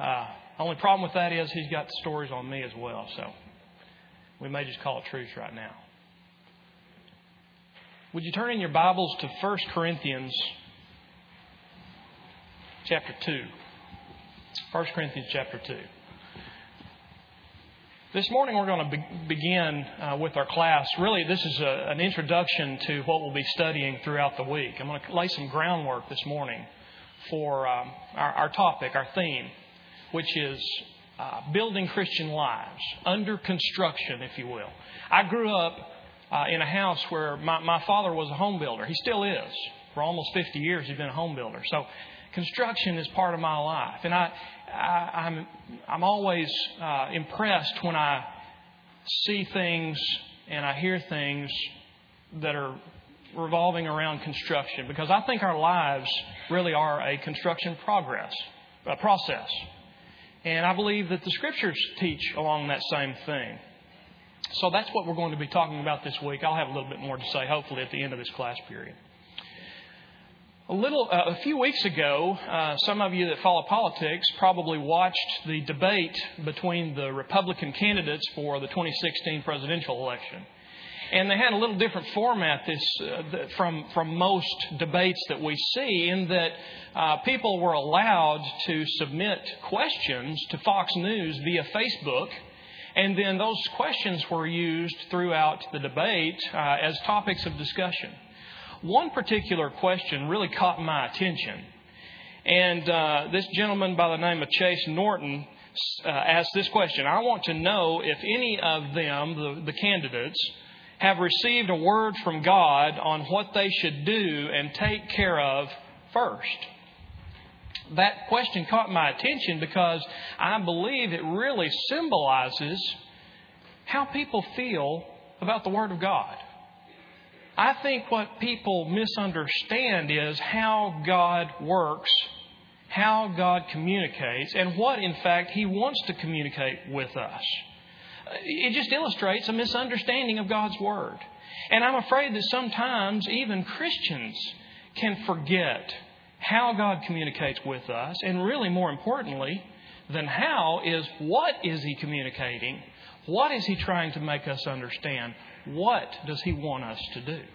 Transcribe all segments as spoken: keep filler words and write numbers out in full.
Uh, only problem with that is he's got stories on me as well. So we may just call it truth right now. Would you turn in your Bibles to First Corinthians chapter two? First Corinthians chapter two. This morning we're going to be- begin uh, with our class. Really, this is a, an introduction to what we'll be studying throughout the week. I'm going to lay some groundwork this morning for um, our, our topic, our theme, which is uh, building Christian lives, under construction, if you will. I grew up uh, in a house where my, my father was a home builder. He still is. For almost fifty years, he's been a home builder. So construction is part of my life. And I, I, I'm, I'm always uh, impressed when I see things and I hear things that are revolving around construction, because I think our lives really are a construction progress, a process. And I believe that the Scriptures teach along that same thing. So that's what we're going to be talking about this week. I'll have a little bit more to say, hopefully, at the end of this class period. A little, uh, a few weeks ago, uh, some of you that follow politics probably watched the debate between the Republican candidates for the twenty sixteen presidential election. And they had a little different format this uh, from from most debates that we see, in that uh, people were allowed to submit questions to Fox News via Facebook, and then those questions were used throughout the debate uh, as topics of discussion. One particular question really caught my attention, and uh, this gentleman by the name of Chase Norton uh, asked this question. I want to know if any of them, the, the candidates, have received a word from God on what they should do and take care of first. That question caught my attention because I believe it really symbolizes how people feel about the Word of God. I think what people misunderstand is how God works, how God communicates, and what, in fact, He wants to communicate with us. It just illustrates a misunderstanding of God's Word. And I'm afraid that sometimes even Christians can forget how God communicates with us. And really, more importantly than how is, what is He communicating? What is He trying to make us understand? What does He want us to do?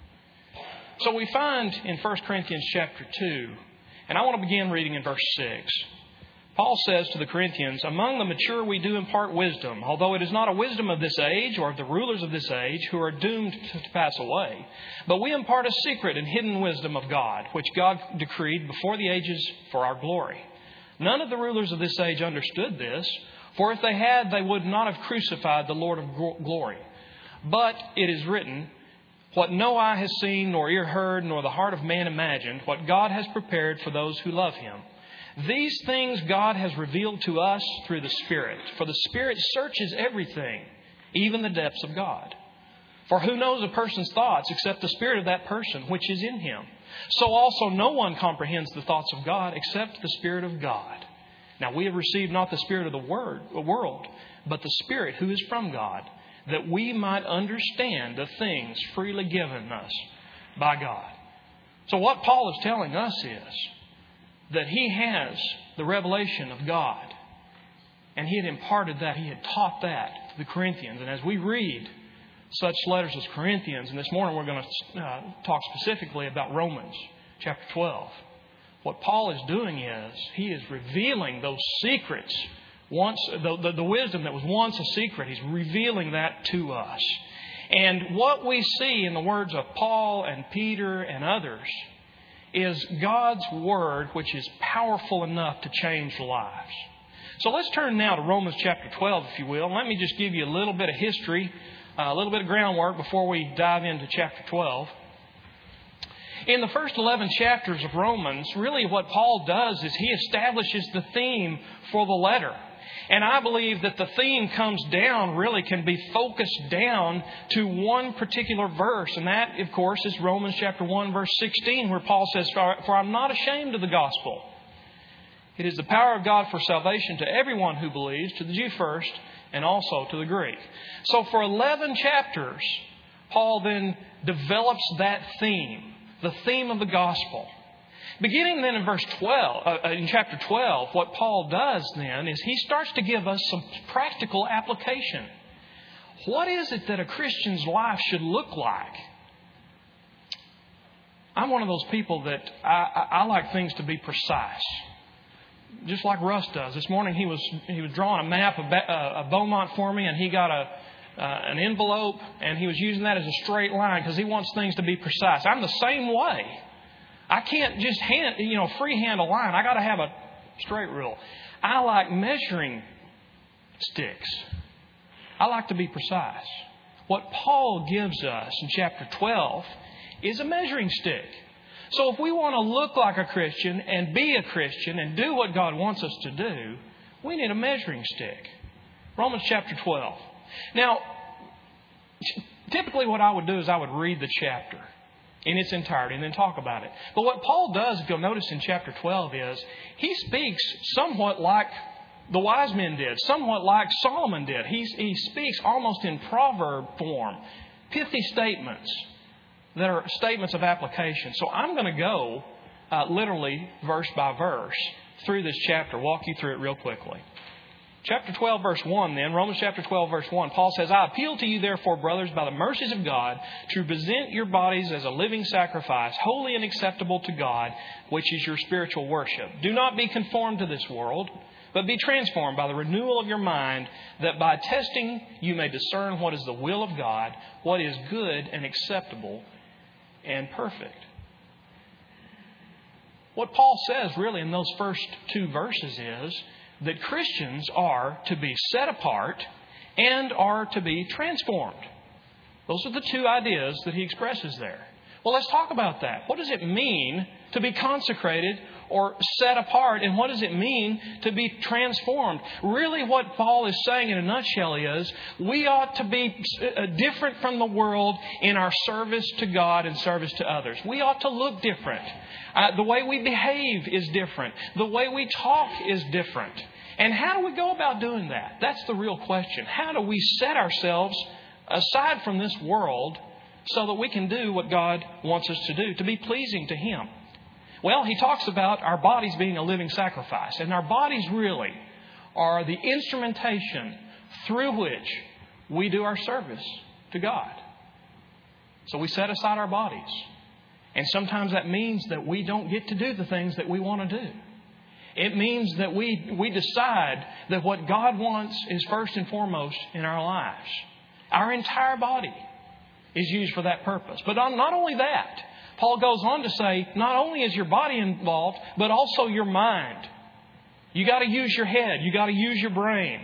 So we find in First Corinthians chapter two, and I want to begin reading in verse six. Paul says to the Corinthians, "Among the mature we do impart wisdom, although it is not a wisdom of this age or of the rulers of this age who are doomed to pass away. But we impart a secret and hidden wisdom of God, which God decreed before the ages for our glory. None of the rulers of this age understood this, for if they had, they would not have crucified the Lord of glory. But it is written, what no eye has seen, nor ear heard, nor the heart of man imagined, what God has prepared for those who love Him. These things God has revealed to us through the Spirit. For the Spirit searches everything, even the depths of God. For who knows a person's thoughts except the spirit of that person which is in him? So also no one comprehends the thoughts of God except the Spirit of God. Now we have received not the spirit of the word, the world, but the Spirit who is from God, that we might understand the things freely given us by God." So what Paul is telling us is that he has the revelation of God, and he had imparted that, he had taught that to the Corinthians. And as we read such letters as Corinthians, and this morning we're going to uh, talk specifically about Romans chapter twelve, what Paul is doing is he is revealing those secrets. Once the, the, the wisdom that was once a secret, he's revealing that to us. And what we see in the words of Paul and Peter and others is God's Word, which is powerful enough to change lives. So let's turn now to Romans chapter twelve, if you will. And let me just give you a little bit of history, uh, a little bit of groundwork before we dive into chapter twelve. In the first eleven chapters of Romans, really what Paul does is he establishes the theme for the letter. And I believe that the theme comes down, really can be focused down to one particular verse. And that, of course, is Romans chapter one, verse sixteen, where Paul says, "For I'm not ashamed of the gospel. It is the power of God for salvation to everyone who believes, to the Jew first, and also to the Greek." So for eleven chapters, Paul then develops that theme, the theme of the gospel. Beginning then in verse twelve, uh, in chapter twelve, what Paul does then is he starts to give us some practical application. What is it that a Christian's life should look like? I'm one of those people that I, I, I like things to be precise. Just like Russ does. This morning he was he was drawing a map of, uh, of Beaumont for me, and he got a uh, an envelope, and he was using that as a straight line because he wants things to be precise. I'm the same way. I can't just hand you know freehand a line. I got to have a straight rule. I like measuring sticks. I like to be precise. What Paul gives us in chapter twelve is a measuring stick. So if we want to look like a Christian and be a Christian and do what God wants us to do, we need a measuring stick. Romans chapter twelve. Now, typically what I would do is I would read the chapter in its entirety and then talk about it. But what Paul does, if you'll notice in chapter twelve, is he speaks somewhat like the wise men did, somewhat like Solomon did. He's, he speaks almost in proverb form, pithy statements that are statements of application. So I'm going to go uh, literally verse by verse through this chapter, walk you through it real quickly. Chapter twelve, verse one then, Romans chapter twelve, verse one, Paul says, I appeal to you, therefore, brothers, by the mercies of God, to present your bodies as a living sacrifice, holy and acceptable to God, which is your spiritual worship. Do not be conformed to this world, but be transformed by the renewal of your mind, that by testing you may discern what is the will of God, what is good and acceptable and perfect. What Paul says really in those first two verses is that Christians are to be set apart and are to be transformed. Those are the two ideas that he expresses there. Well, let's talk about that. What does it mean to be consecrated or set apart, and what does it mean to be transformed? Really what Paul is saying in a nutshell is we ought to be different from the world in our service to God and service to others. We ought to look different. Uh, the way we behave is different. The way we talk is different. And how do we go about doing that? That's the real question. How do we set ourselves aside from this world so that we can do what God wants us to do, to be pleasing to Him? Well, he talks about our bodies being a living sacrifice. And our bodies really are the instrumentation through which we do our service to God. So we set aside our bodies. And sometimes that means that we don't get to do the things that we want to do. It means that we, we decide that what God wants is first and foremost in our lives. Our entire body is used for that purpose. But not only that, Paul goes on to say, not only is your body involved, but also your mind. You got to use your head. You got to use your brain.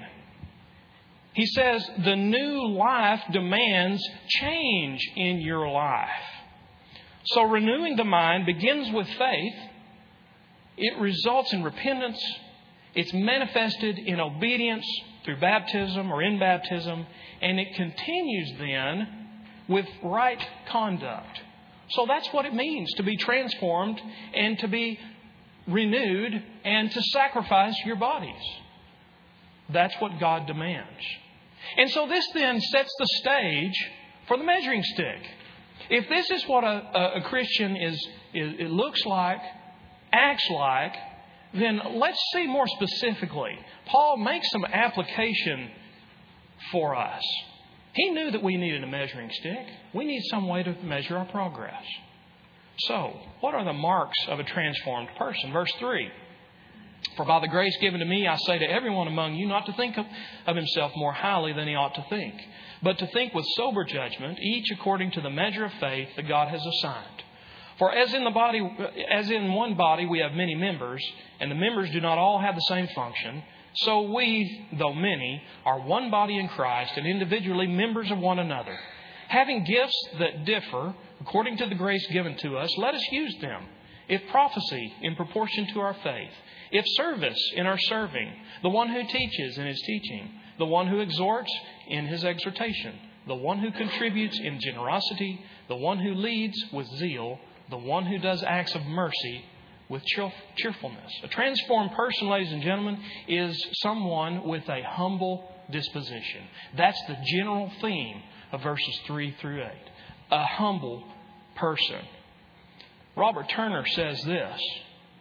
He says the new life demands change in your life. So renewing the mind begins with faith. It results in repentance. It's manifested in obedience through baptism or in baptism. And it continues then with right conduct. So that's what it means to be transformed and to be renewed and to sacrifice your bodies. That's what God demands. And so this then sets the stage for the measuring stick. If this is what a, a, a Christian is, is, it looks like, acts like, then let's see more specifically. Paul makes some application for us. He knew that we needed a measuring stick. We need some way to measure our progress. So, what are the marks of a transformed person? Verse three. For by the grace given to me, I say to everyone among you not to think of, of himself more highly than he ought to think, but to think with sober judgment, each according to the measure of faith that God has assigned. For as in the body, as in one body we have many members, and the members do not all have the same function, so we, though many, are one body in Christ and individually members of one another. Having gifts that differ according to the grace given to us, let us use them. If prophecy, in proportion to our faith. If service, in our serving. The one who teaches, in his teaching. The one who exhorts, in his exhortation. The one who contributes, in generosity. The one who leads, with zeal. The one who does acts of mercy, with cheerfulness. A transformed person, ladies and gentlemen, is someone with a humble disposition. That's the general theme of verses three through eight. A humble person. Robert Turner says this.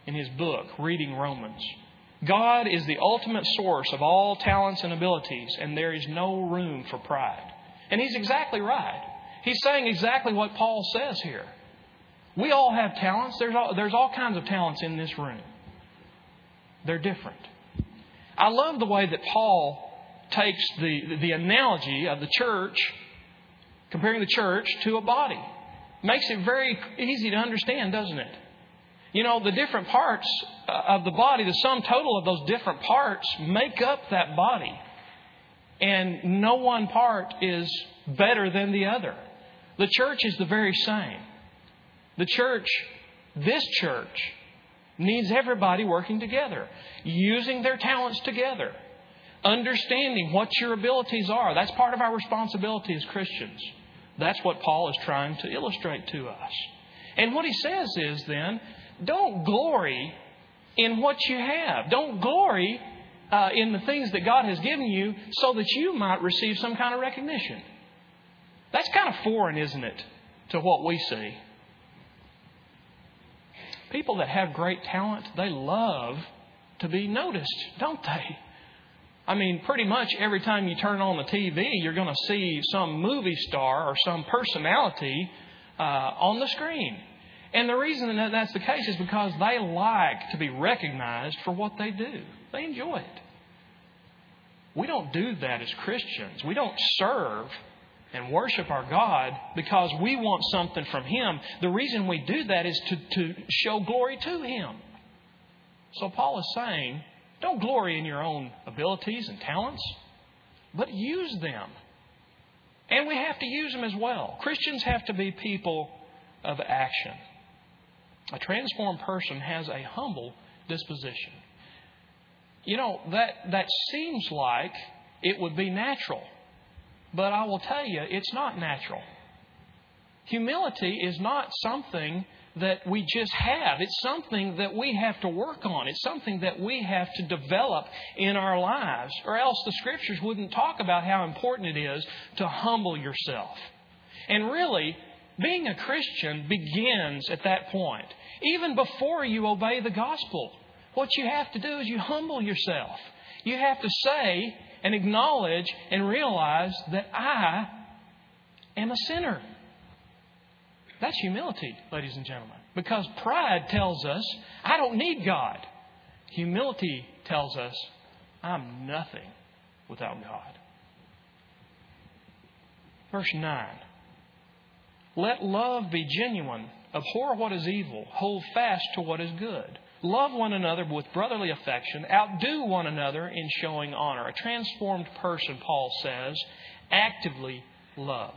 in his book, Reading Romans. God is the ultimate source of all talents and abilities, and there is no room for pride. And he's exactly right. He's saying exactly what Paul says here. We all have talents. There's all, there's all kinds of talents in this room. They're different. I love the way that Paul takes the, the analogy of the church, comparing the church to a body. Makes it very easy to understand, doesn't it? You know, the different parts of the body, the sum total of those different parts make up that body. And no one part is better than the other. The church is the very same. The church, this church, needs everybody working together, using their talents together, understanding what your abilities are. That's part of our responsibility as Christians. That's what Paul is trying to illustrate to us. And what he says is then, don't glory in what you have. Don't glory uh, in the things that God has given you so that you might receive some kind of recognition. That's kind of foreign, isn't it, to what we see. People that have great talent, they love to be noticed, don't they? I mean, pretty much every time you turn on the T V, you're going to see some movie star or some personality uh, on the screen. And the reason that that's the case is because they like to be recognized for what they do. They enjoy it. We don't do that as Christians. We don't serve and worship our God because we want something from Him. The reason we do that is to, to show glory to Him. So Paul is saying, don't glory in your own abilities and talents, but use them. And we have to use them as well. Christians have to be people of action. A transformed person has a humble disposition. You know, that, that seems like it would be natural. But I will tell you, it's not natural. Humility is not something that we just have. It's something that we have to work on. It's something that we have to develop in our lives. Or else the Scriptures wouldn't talk about how important it is to humble yourself. And really, being a Christian begins at that point. Even before you obey the gospel, what you have to do is you humble yourself. You have to say and acknowledge and realize that I am a sinner. That's humility, ladies and gentlemen. Because pride tells us, I don't need God. Humility tells us, I'm nothing without God. Verse nine. Let love be genuine. Abhor what is evil. Hold fast to what is good. Love one another with brotherly affection. Outdo one another in showing honor. A transformed person, Paul says, actively loves.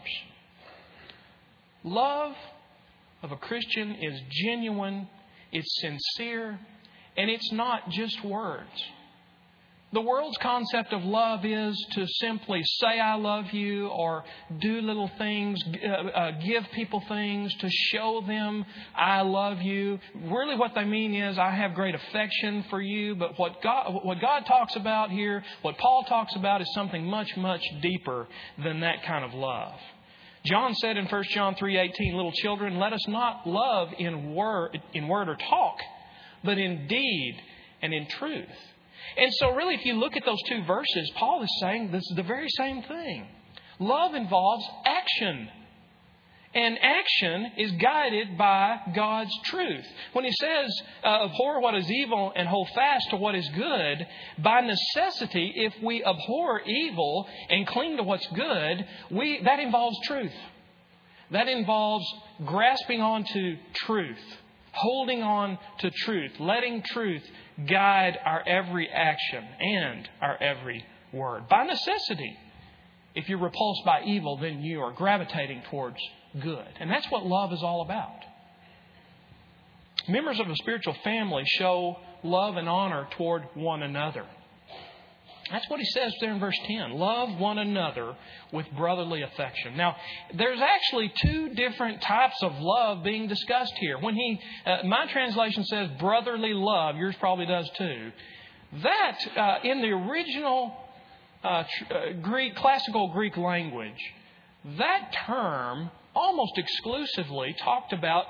Love of a Christian is genuine, it's sincere, and it's not just words. The world's concept of love is to simply say I love you or do little things, uh, uh, give people things to show them I love you. Really what they mean is I have great affection for you. But what God, what God talks about here, what Paul talks about is something much, much deeper than that kind of love. John said in First John three eighteen, little children, let us not love in word, in word or talk, but in deed and in truth. And so really, if you look at those two verses, Paul is saying this is the very same thing. Love involves action. And action is guided by God's truth. When he says, uh, abhor what is evil and hold fast to what is good, by necessity, if we abhor evil and cling to what's good, we that involves truth. That involves grasping onto truth, holding on to truth, letting truth guide our every action and our every word. By necessity, if you're repulsed by evil, then you are gravitating towards good. And that's what love is all about. Members of a spiritual family show love and honor toward one another. That's what he says there in verse ten. Love one another with brotherly affection. Now, there's actually two different types of love being discussed here. When he, uh, my translation says brotherly love, yours probably does too. That, uh, in the original uh, tr- uh, Greek, classical Greek language, that term almost exclusively talked about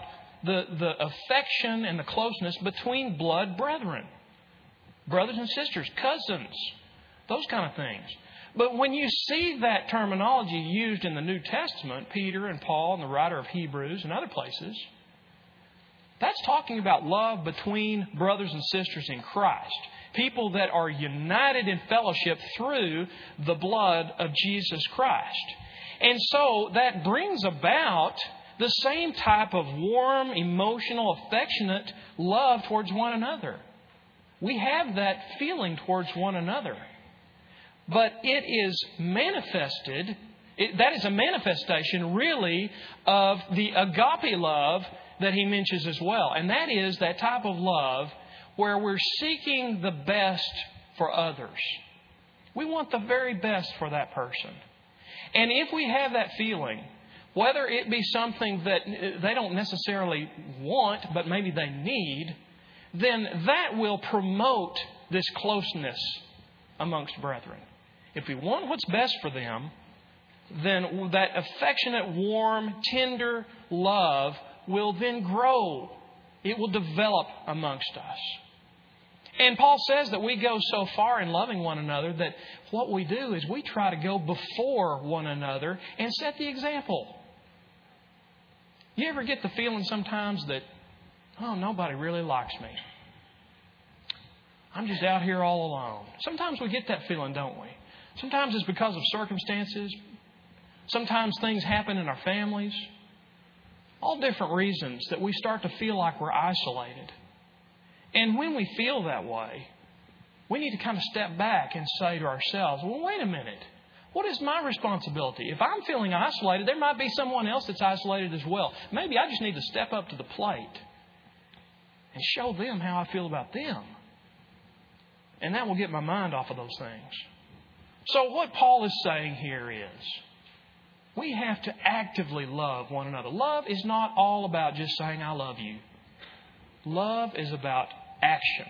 the, the affection and the closeness between blood brethren. Brothers and sisters, cousins, those kind of things. But when you see that terminology used in the New Testament, Peter and Paul and the writer of Hebrews and other places, that's talking about love between brothers and sisters in Christ. People that are united in fellowship through the blood of Jesus Christ. And so that brings about the same type of warm, emotional, affectionate love towards one another. We have that feeling towards one another. But it is manifested, it, that is a manifestation really of the agape love that he mentions as well. And that is that type of love where we're seeking the best for others. We want the very best for that person. And if we have that feeling, whether it be something that they don't necessarily want, but maybe they need, then that will promote this closeness amongst brethren. If we want what's best for them, then that affectionate, warm, tender love will then grow. It will develop amongst us. And Paul says that we go so far in loving one another that what we do is we try to go before one another and set the example. You ever get the feeling sometimes that, oh, nobody really likes me. I'm just out here all alone. Sometimes we get that feeling, don't we? Sometimes it's because of circumstances. Sometimes things happen in our families. All different reasons that we start to feel like we're isolated. And when we feel that way, we need to kind of step back and say to ourselves, well, wait a minute. What is my responsibility? If I'm feeling isolated, there might be someone else that's isolated as well. Maybe I just need to step up to the plate and show them how I feel about them. And that will get my mind off of those things. So what Paul is saying here is, we have to actively love one another. Love is not all about just saying, I love you. Love is about action.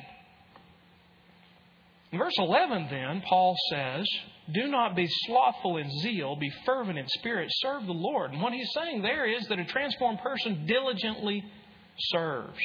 In verse eleven then, Paul says, do not be slothful in zeal, be fervent in spirit, serve the Lord. And what he's saying there is that a transformed person diligently serves.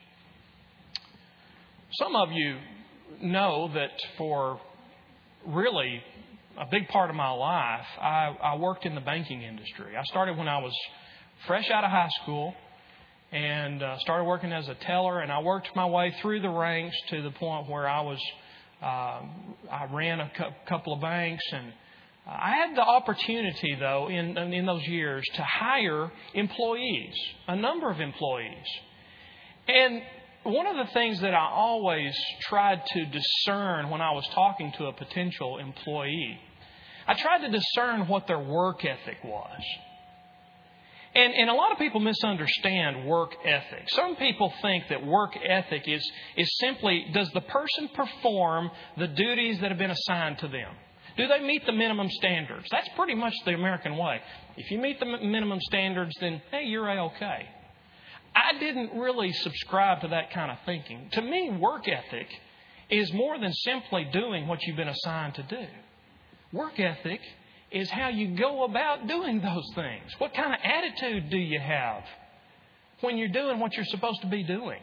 Some of you know that for really a big part of my life, I, I worked in the banking industry. I started when I was fresh out of high school and uh, started working as a teller, and I worked my way through the ranks to the point where I was, uh, I ran a cu- couple of banks, and I had the opportunity, though, in, in those years to hire employees, a number of employees. And one of the things that I always tried to discern when I was talking to a potential employee, I tried to discern what their work ethic was. And, and a lot of people misunderstand work ethic. Some people think that work ethic is, is simply, does the person perform the duties that have been assigned to them? Do they meet the minimum standards? That's pretty much the American way. If you meet the minimum standards, then, hey, you're A-okay. I didn't really subscribe to that kind of thinking. To me, work ethic is more than simply doing what you've been assigned to do. Work ethic is how you go about doing those things. What kind of attitude do you have when you're doing what you're supposed to be doing?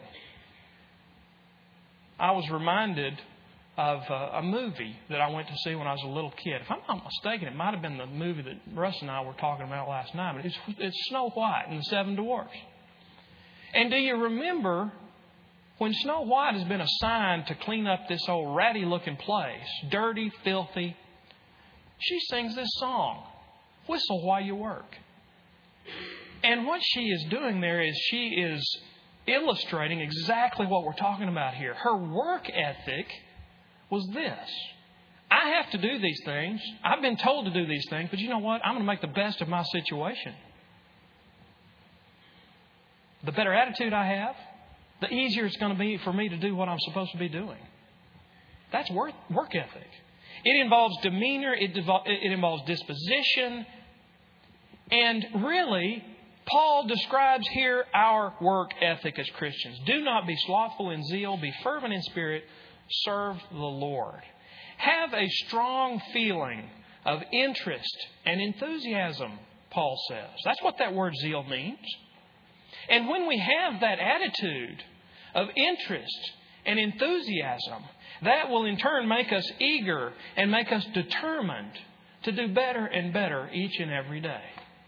I was reminded of a movie that I went to see when I was a little kid. If I'm not mistaken, it might have been the movie that Russ and I were talking about last night. But it's, it's Snow White and the Seven Dwarfs. And do you remember when Snow White has been assigned to clean up this old ratty-looking place, dirty, filthy, she sings this song, Whistle While You Work. And what she is doing there is she is illustrating exactly what we're talking about here. Her work ethic was this. I have to do these things. I've been told to do these things, but you know what? I'm going to make the best of my situation. The better attitude I have, the easier it's going to be for me to do what I'm supposed to be doing. That's work, work ethic. It involves demeanor. It, devo- it involves disposition. And really, Paul describes here our work ethic as Christians. Do not be slothful in zeal. Be fervent in spirit. Serve the Lord. Have a strong feeling of interest and enthusiasm, Paul says. That's what that word zeal means. And when we have that attitude of interest and enthusiasm, that will in turn make us eager and make us determined to do better and better each and every day.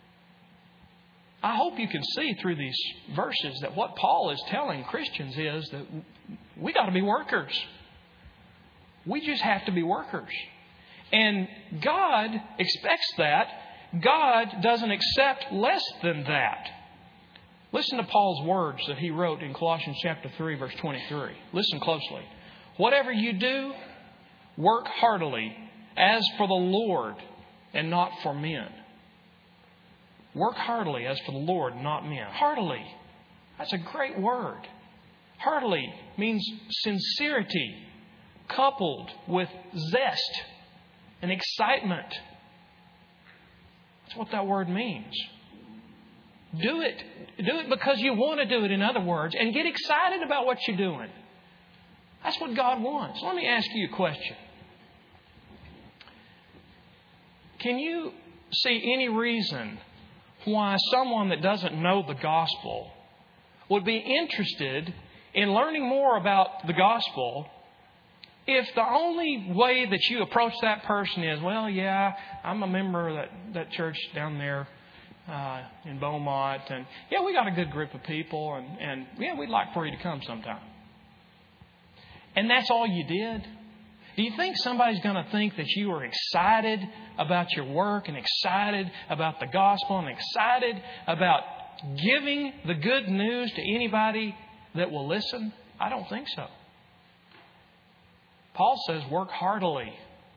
I hope you can see through these verses that what Paul is telling Christians is that we got to be workers. We just have to be workers. And God expects that. God doesn't accept less than that. Listen to Paul's words that he wrote in Colossians chapter three, verse twenty-three. Listen closely. Whatever you do, work heartily, as for the Lord and not for men. Work heartily as for the Lord, not men. Heartily. That's a great word. Heartily means sincerity coupled with zest and excitement. That's what that word means. Do it. Do it because you want to do it, in other words, and get excited about what you're doing. That's what God wants. Let me ask you a question. Can you see any reason why someone that doesn't know the gospel would be interested in learning more about the gospel if the only way that you approach that person is, well, yeah, I'm a member of that, that church down there uh, in Beaumont, and yeah, we got a good group of people, and, and yeah, we'd like for you to come sometime. And that's all you did? Do you think somebody's going to think that you are excited about your work and excited about the gospel and excited about giving the good news to anybody that will listen? I don't think so. Paul says, work heartily.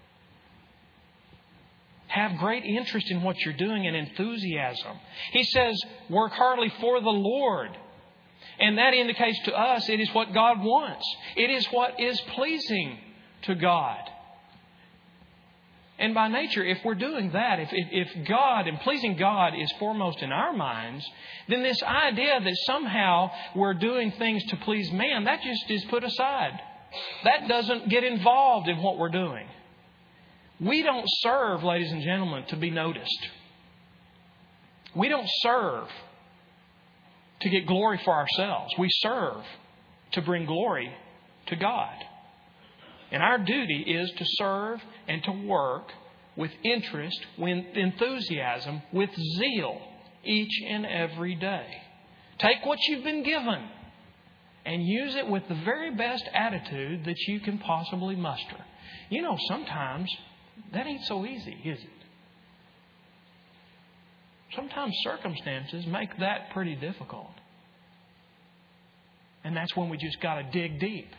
Have great interest in what you're doing and enthusiasm. He says, work heartily for the Lord. And that indicates to us it is what God wants. It is what is pleasing to God. And by nature, if we're doing that, if, if, if God and pleasing God is foremost in our minds, then this idea that somehow we're doing things to please man, that just is put aside. That doesn't get involved in what we're doing. We don't serve, ladies and gentlemen, to be noticed. We don't serve to get glory for ourselves. We serve to bring glory to God. And our duty is to serve and to work with interest, with enthusiasm, with zeal each and every day. Take what you've been given and use it with the very best attitude that you can possibly muster. You know, sometimes that ain't so easy, is it? Sometimes circumstances make that pretty difficult. And that's when we just got to dig deep.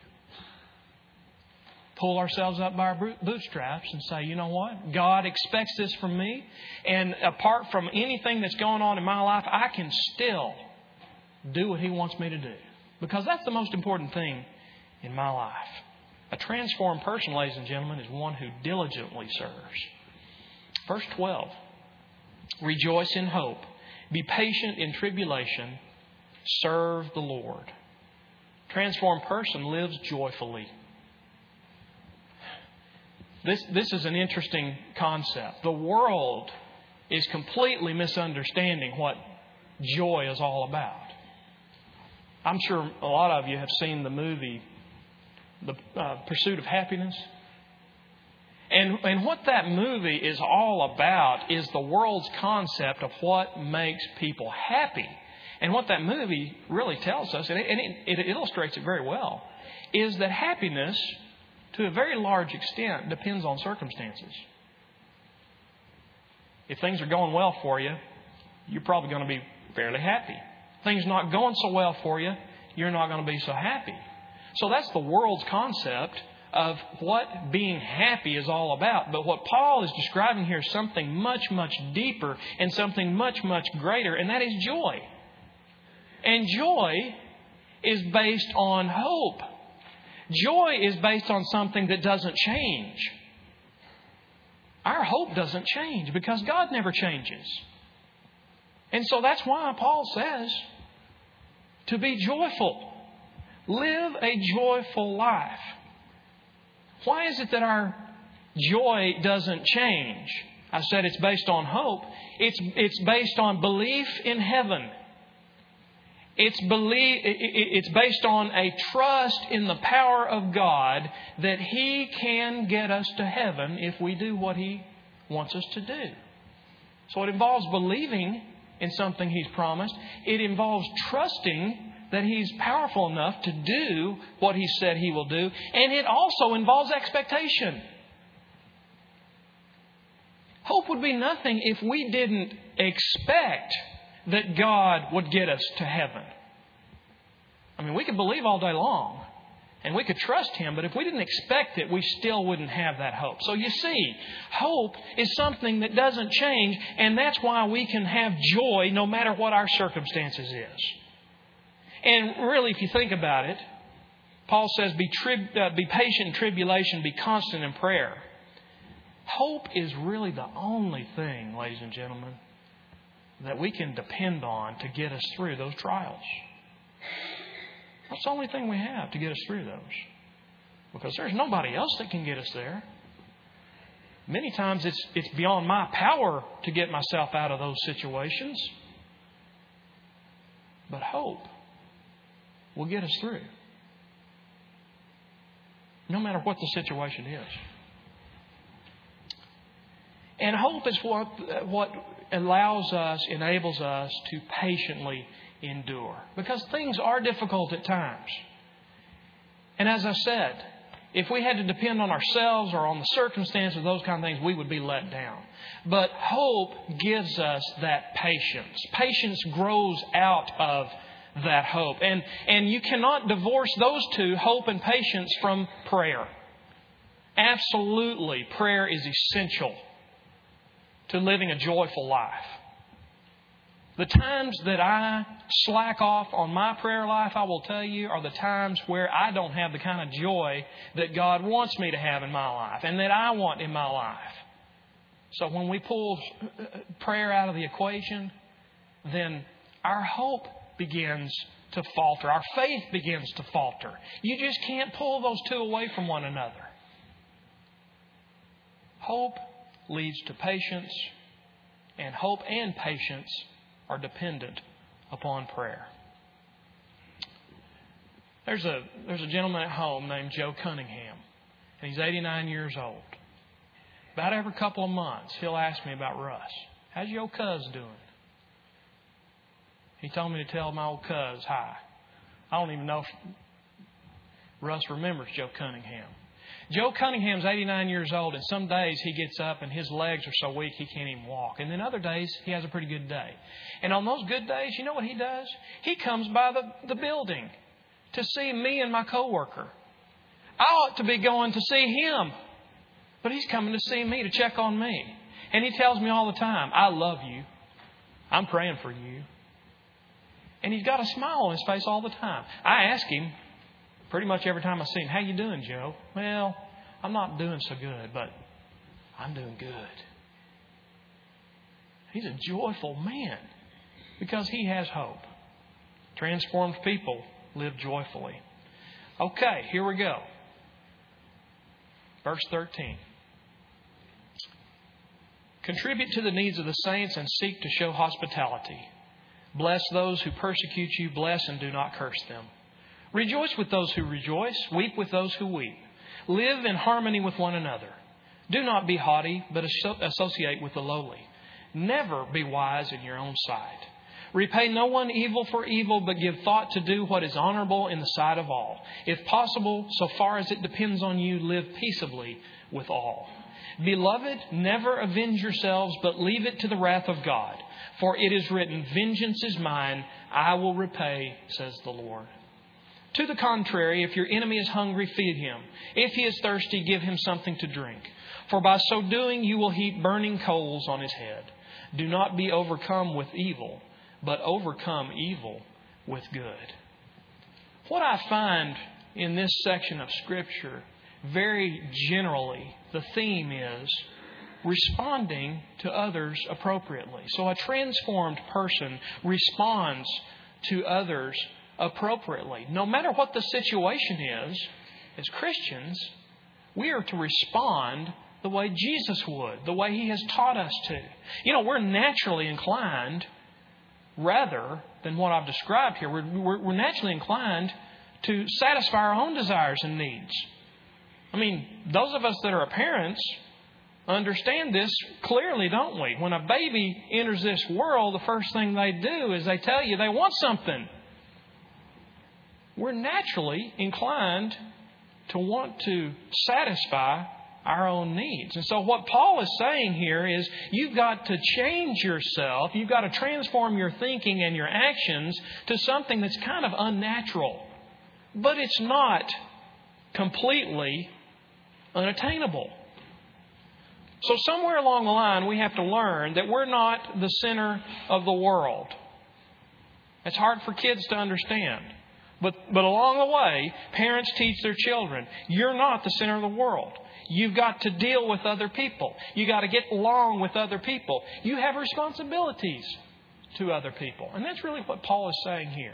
Pull ourselves up by our bootstraps and say, you know what? God expects this from me. And apart from anything that's going on in my life, I can still do what He wants me to do. Because that's the most important thing in my life. A transformed person, ladies and gentlemen, is one who diligently serves. Verse twelve. Rejoice in hope. Be patient in tribulation. Serve the Lord. Transformed person lives joyfully. This, this is an interesting concept. The world is completely misunderstanding what joy is all about. I'm sure a lot of you have seen the movie, The uh, Pursuit of Happiness. And, and what that movie is all about is the world's concept of what makes people happy. And what that movie really tells us, and it, and it, it illustrates it very well, is that happiness, to a very large extent, depends on circumstances. If things are going well for you, you're probably going to be fairly happy. If things are not going so well for you, you're not going to be so happy. So that's the world's concept of what being happy is all about. But what Paul is describing here is something much, much deeper and something much, much greater, and that is joy. And joy is based on hope. Joy is based on something that doesn't change. Our hope doesn't change because God never changes. And so that's why Paul says to be joyful. Live a joyful life. Why is it that our joy doesn't change? I said it's based on hope. It's, it's based on belief in heaven. It's believe, it's based on a trust in the power of God that He can get us to heaven if we do what He wants us to do. So it involves believing in something He's promised. It involves trusting that He's powerful enough to do what He said He will do. And it also involves expectation. Hope would be nothing if we didn't expect that God would get us to heaven. I mean, we could believe all day long and we could trust Him, but if we didn't expect it, we still wouldn't have that hope. So you see, hope is something that doesn't change, and that's why we can have joy no matter what our circumstances is. And really, if you think about it, Paul says, be, trib- uh, be patient in tribulation, be constant in prayer. Hope is really the only thing, ladies and gentlemen, that we can depend on to get us through those trials. That's the only thing we have to get us through those. Because there's nobody else that can get us there. Many times it's it's beyond my power to get myself out of those situations. But hope will get us through. No matter what the situation is. And hope is what what allows us, enables us to patiently endure. Because things are difficult at times. And as I said, if we had to depend on ourselves or on the circumstances, those kind of things, we would be let down. But hope gives us that patience. Patience grows out of that hope. And, and you cannot divorce those two, hope and patience, from prayer. Absolutely, prayer is essential to living a joyful life. The times that I slack off on my prayer life, I will tell you, are the times where I don't have the kind of joy that God wants me to have in my life and that I want in my life. So when we pull prayer out of the equation, then our hope begins to falter. Our faith begins to falter. You just can't pull those two away from one another. Hope leads to patience, and hope and patience are dependent upon prayer. There's a there's a gentleman at home named Joe Cunningham, and he's eighty-nine years old. About every couple of months, he'll ask me about Russ. How's your old cuz doing? He told me to tell my old cuz hi. I don't even know if Russ remembers Joe Cunningham. Joe Cunningham's eighty-nine years old, and some days he gets up and his legs are so weak he can't even walk. And then other days he has a pretty good day. And on those good days, you know what he does? He comes by the, the building to see me and my coworker. I ought to be going to see him, but he's coming to see me, to check on me. And he tells me all the time, I love you. I'm praying for you. And he's got a smile on his face all the time. I ask him, pretty much every time I see him, how you doing, Joe? Well, I'm not doing so good, but I'm doing good. He's a joyful man because he has hope. Transformed people live joyfully. Okay, here we go. Verse thirteen. Contribute to the needs of the saints and seek to show hospitality. Bless those who persecute you. Bless and do not curse them. Rejoice with those who rejoice. Weep with those who weep. Live in harmony with one another. Do not be haughty, but associate with the lowly. Never be wise in your own sight. Repay no one evil for evil, but give thought to do what is honorable in the sight of all. If possible, so far as it depends on you, live peaceably with all. Beloved, never avenge yourselves, but leave it to the wrath of God. For it is written, vengeance is mine, I will repay, says the Lord. To the contrary, if your enemy is hungry, feed him. If he is thirsty, give him something to drink. For by so doing, you will heap burning coals on his head. Do not be overcome with evil, but overcome evil with good. What I find in this section of Scripture, very generally, the theme is responding to others appropriately. So a transformed person responds to others appropriately. No matter what the situation is, as Christians, we are to respond the way Jesus would, the way He has taught us to. You know, we're naturally inclined rather than what I've described here. We're, we're, we're naturally inclined to satisfy our own desires and needs. I mean, those of us that are parents understand this clearly, don't we? When a baby enters this world, the first thing they do is they tell you they want something. We're naturally inclined to want to satisfy our own needs. And so what Paul is saying here is you've got to change yourself. You've got to transform your thinking and your actions to something that's kind of unnatural. But it's not completely unattainable. So somewhere along the line, we have to learn that we're not the center of the world. It's hard for kids to understand. But, but along the way, parents teach their children, you're not the center of the world. You've got to deal with other people. You've got to get along with other people. You have responsibilities to other people. And that's really what Paul is saying here.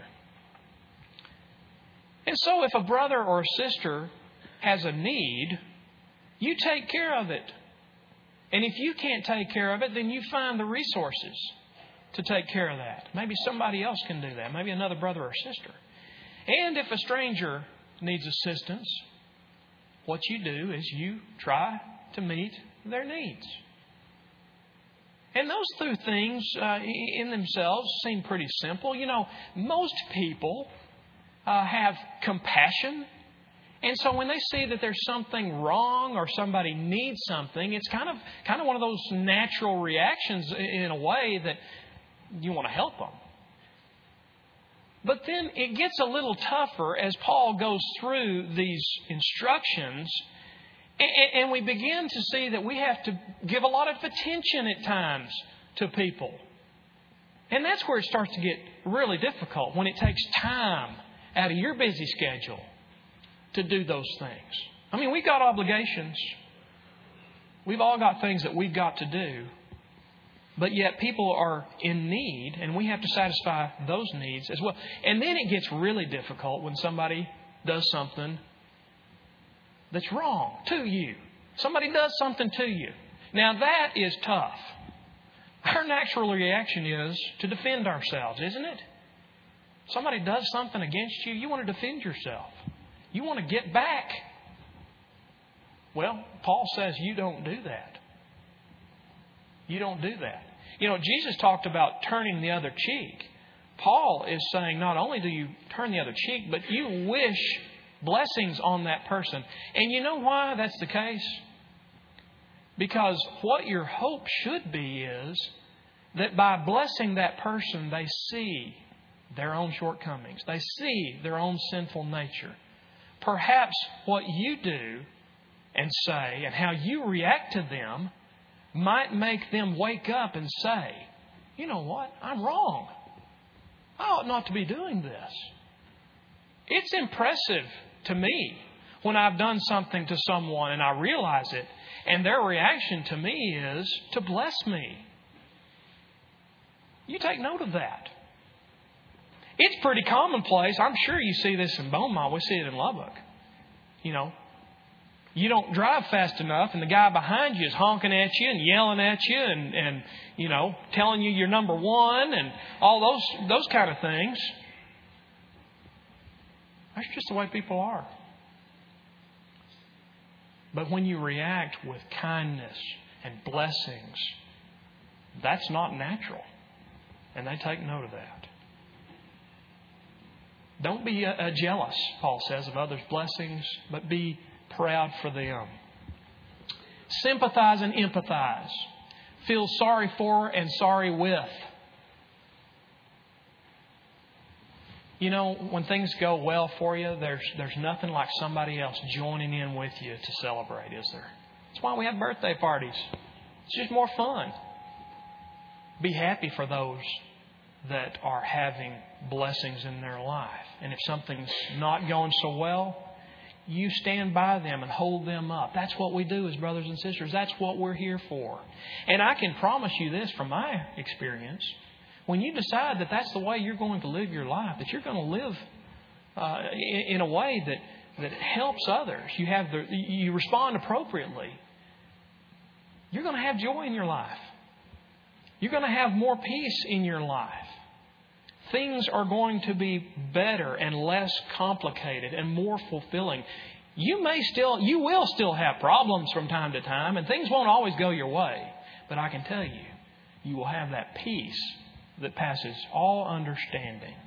And so if a brother or a sister has a need, you take care of it. And if you can't take care of it, then you find the resources to take care of that. Maybe somebody else can do that. Maybe another brother or sister. And if a stranger needs assistance, what you do is you try to meet their needs. And those two things uh, in themselves seem pretty simple. You know, most people uh, have compassion. And so when they see that there's something wrong or somebody needs something, it's kind of kind of one of those natural reactions in a way that you want to help them. But then it gets a little tougher as Paul goes through these instructions. And we begin to see that we have to give a lot of attention at times to people. And that's where it starts to get really difficult, when it takes time out of your busy schedule to do those things. I mean, we've got obligations. We've all got things that we've got to do. But yet people are in need, and we have to satisfy those needs as well. And then it gets really difficult when somebody does something that's wrong to you. Somebody does something to you. Now that is tough. Our natural reaction is to defend ourselves, isn't it? Somebody does something against you, you want to defend yourself. You want to get back. Well, Paul says you don't do that. You don't do that. You know, Jesus talked about turning the other cheek. Paul is saying not only do you turn the other cheek, but you wish blessings on that person. And you know why that's the case? Because what your hope should be is that by blessing that person, they see their own shortcomings. They see their own sinful nature. Perhaps what you do and say and how you react to them might make them wake up and say, you know what? I'm wrong. I ought not to be doing this. It's impressive to me when I've done something to someone and I realize it, and their reaction to me is to bless me. You take note of that. It's pretty commonplace. I'm sure you see this in Beaumont. We see it in Lubbock. You know, you don't drive fast enough and the guy behind you is honking at you and yelling at you and, and you know, telling you you're number one and all those those kind of things. That's just the way people are. But when you react with kindness and blessings, that's not natural. And they take note of that. Don't be uh, jealous, Paul says, of others' blessings, but be proud for them. Sympathize and empathize. Feel sorry for and sorry with. You know, when things go well for you, there's there's nothing like somebody else joining in with you to celebrate, is there? That's why we have birthday parties. It's just more fun. Be happy for those that are having blessings in their life. And if something's not going so well, you stand by them and hold them up. That's what we do as brothers and sisters. That's what we're here for. And I can promise you this from my experience. When you decide that that's the way you're going to live your life, that you're going to live uh, in a way that, that helps others, you have the, you respond appropriately, you're going to have joy in your life. You're going to have more peace in your life. things are going to be better and less complicated and more fulfilling. You may still, you will still have problems from time to time, and things won't always go your way. But I can tell you, you will have that peace that passes all understanding.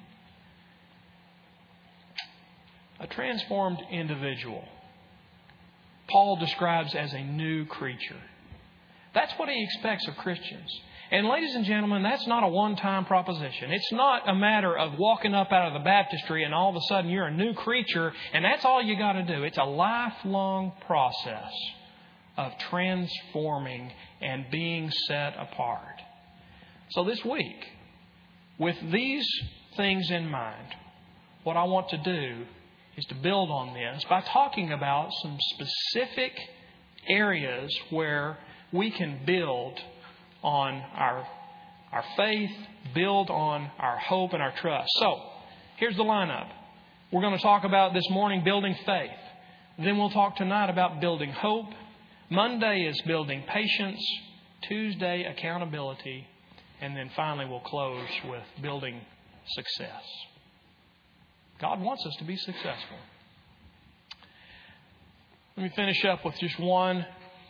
A transformed individual, Paul describes as a new creature. That's what he expects of Christians. And ladies and gentlemen, that's not a one-time proposition. It's not a matter of walking up out of the baptistry and all of a sudden you're a new creature and that's all you got to do. It's a lifelong process of transforming and being set apart. So this week, with these things in mind, what I want to do is to build on this by talking about some specific areas where we can build on our, our faith, build on our hope and our trust. So, here's the lineup. We're going to talk about this morning building faith. Then we'll talk tonight about building hope. Monday is building patience. Tuesday, accountability. And then finally we'll close with building success. God wants us to be successful. Let me finish up with just one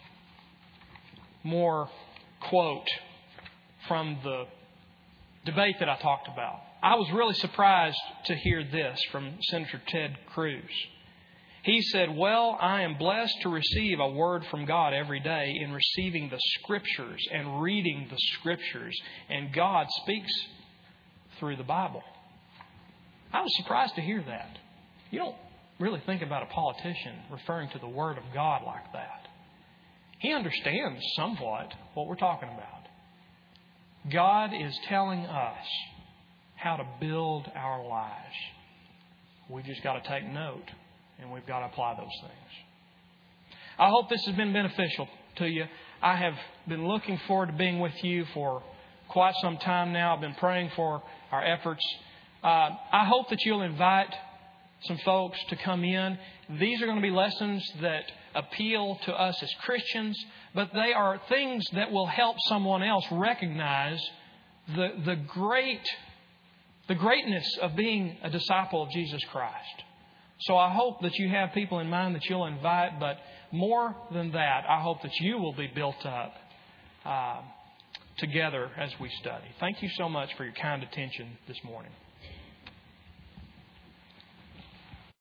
more quote from the debate that I talked about. I was really surprised to hear this from Senator Ted Cruz. He said, "Well, I am blessed to receive a word from God every day in receiving the Scriptures and reading the Scriptures. And God speaks through the Bible." I was surprised to hear that. You don't really think about a politician referring to the Word of God like that. He understands somewhat what we're talking about. God is telling us how to build our lives. We've just got to take note and we've got to apply those things. I hope this has been beneficial to you. I have been looking forward to being with you for quite some time now. I've been praying for our efforts. Uh, I hope that you'll invite some folks to come in. These are going to be lessons that appeal to us as Christians, but they are things that will help someone else recognize the, the great, the greatness of being a disciple of Jesus Christ. So I hope that you have people in mind that you'll invite, but more than that, I hope that you will be built up uh, together as we study. Thank you so much for your kind attention this morning.